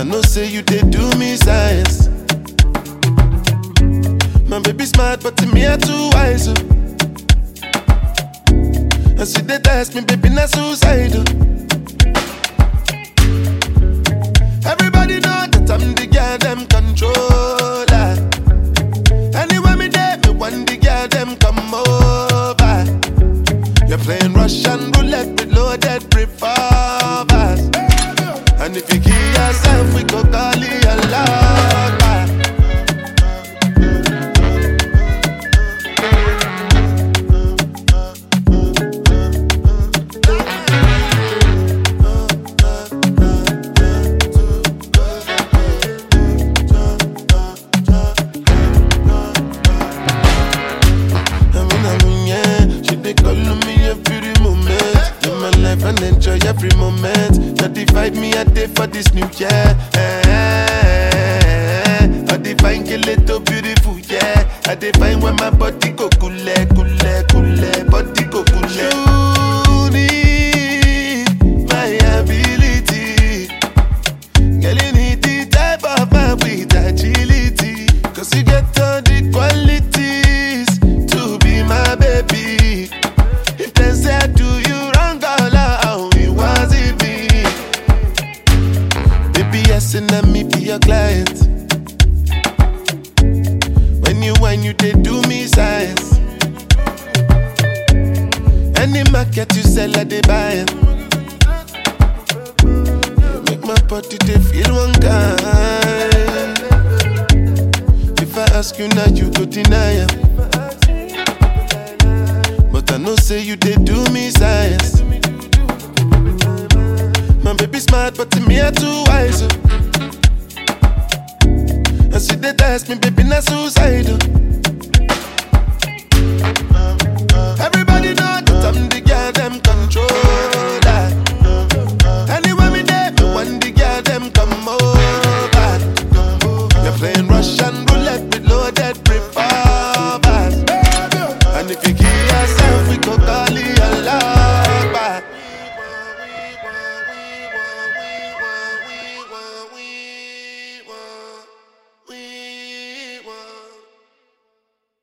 I know say you did do me science. My baby smart, but to me I too wise. And she did ask me, baby, not suicidal. Everybody know that I'm the girl them controller. Anywhere me there, me want the girl them come over. You're playing Russian roulette with loaded revolvers. And if you kill yourself, we go call it a lover. And enjoy every moment. Not divide me a day for this new year. I define kill it so beautiful, yeah. I define when my body go cool, body go cool. You need my ability. Girl, you need the type of man with agility. Cause you get all the qualities to be my baby. If they say I do you wrong, was it me? Baby, yes, and let me be your client. When you whine, you they do me science. Any market you sell, I they buy it. You make my body they feel one kind. If I ask you now, you go deny it. But I know say you they do me science. My baby smart, but to me I too wise. And she did ask me, baby, not suicidal. Everybody know that I'm the girl them control.